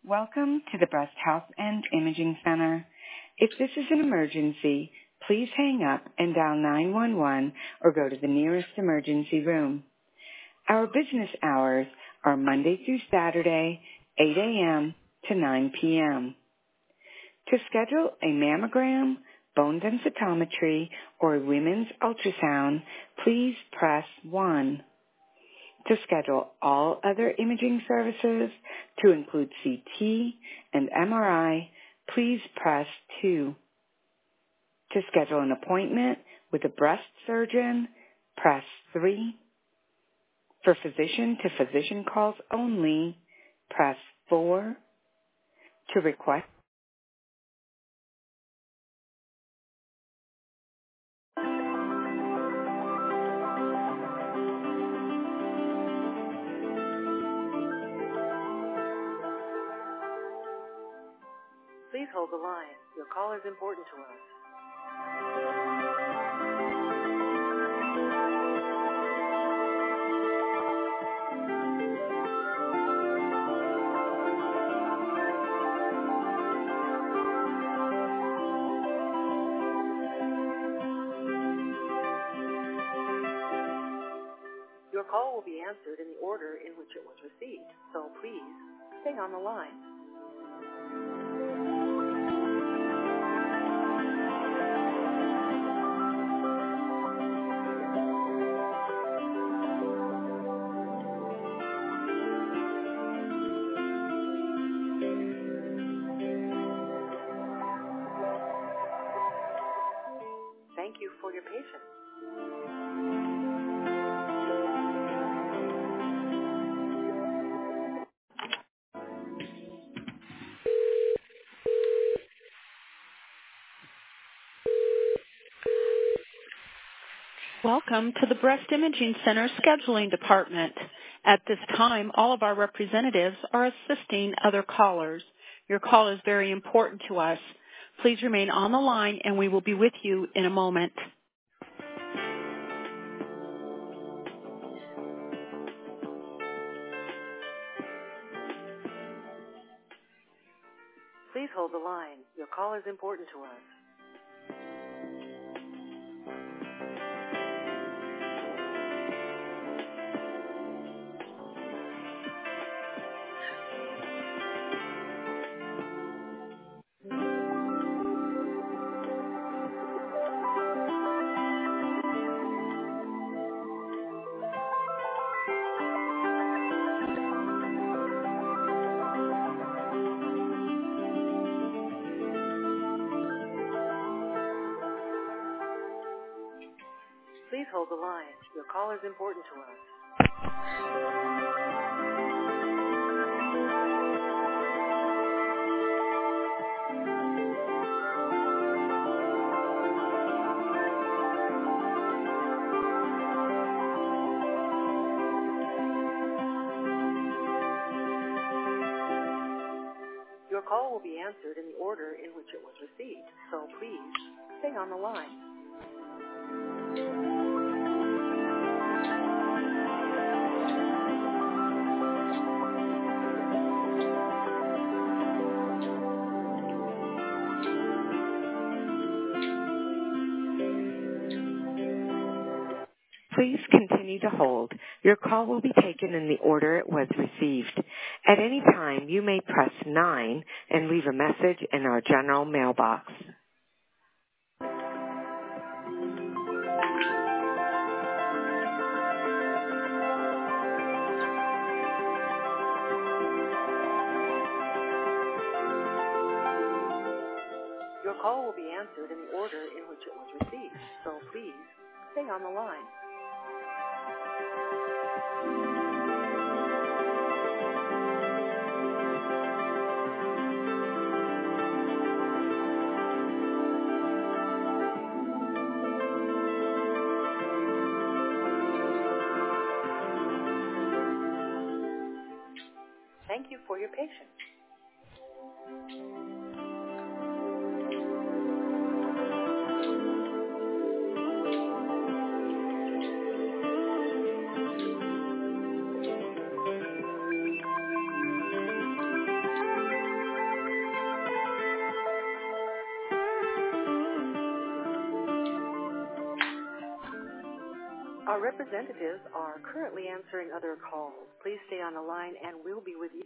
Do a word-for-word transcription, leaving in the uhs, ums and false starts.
Welcome to the Breast Health and Imaging Center. If this is an emergency, please hang up and dial nine one one or go to the nearest emergency room. Our business hours are Monday through Saturday, eight a.m. to nine p.m. To schedule a mammogram, bone densitometry, or a women's ultrasound, please press one. To schedule all other imaging services, to include C T and M R I, please press two. To schedule an appointment with a breast surgeon, press three. For physician-to-physician calls only, press four. To request Please hold the line. Your call is important to us. Your call will be answered in the order in which it was received, so please stay on the line. Thank you for your patience. Welcome to the Breast Imaging Center Scheduling Department. At this time, all of our representatives are assisting other callers. Your call is very important to us. Please remain on the line and we will be with you in a moment. Please hold the line. Your call is important to us. Please hold the line. Your call is important to us. Your call will be answered in the order in which it was received, so please stay on the line. Please continue to hold. Your call will be taken in the order it was received. At any time, you may press nine and leave a message in our general mailbox. Your call will be answered in the order in which it was received, so please stay on the line. Thank you for your patience. Our representatives are currently answering other calls. Please stay on the line and we'll be with you.